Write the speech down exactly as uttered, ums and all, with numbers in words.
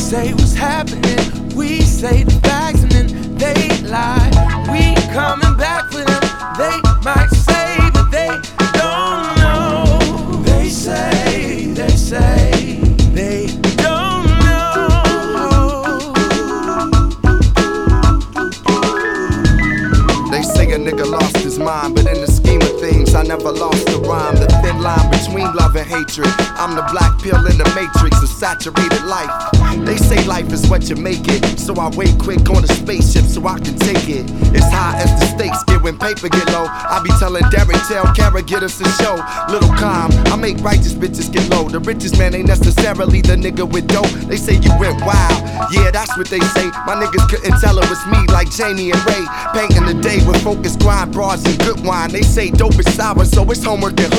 say what's happening, we say the facts and then they lie. We coming back for them, they might say, but they don't know. They say, they say, they don't know. They say a nigga lost his mind, but in the scheme of things, I never lost the rhyme. The thin line between love and hatred. I'm the black pill in the matrix of saturated life. They say life is what you make it, so I wait quick on a spaceship so I can take it. It's high as the stakes get when paper get low. I be telling Derek, tell Kara, get us a show. Little calm, I make righteous bitches get low. The richest man ain't necessarily the nigga with dough. They say you went wild, yeah, that's what they say. My niggas couldn't tell it was me like Jamie and Ray. Painting the day with focus, grind, bras, and good wine. They say dope is sour, so it's homework and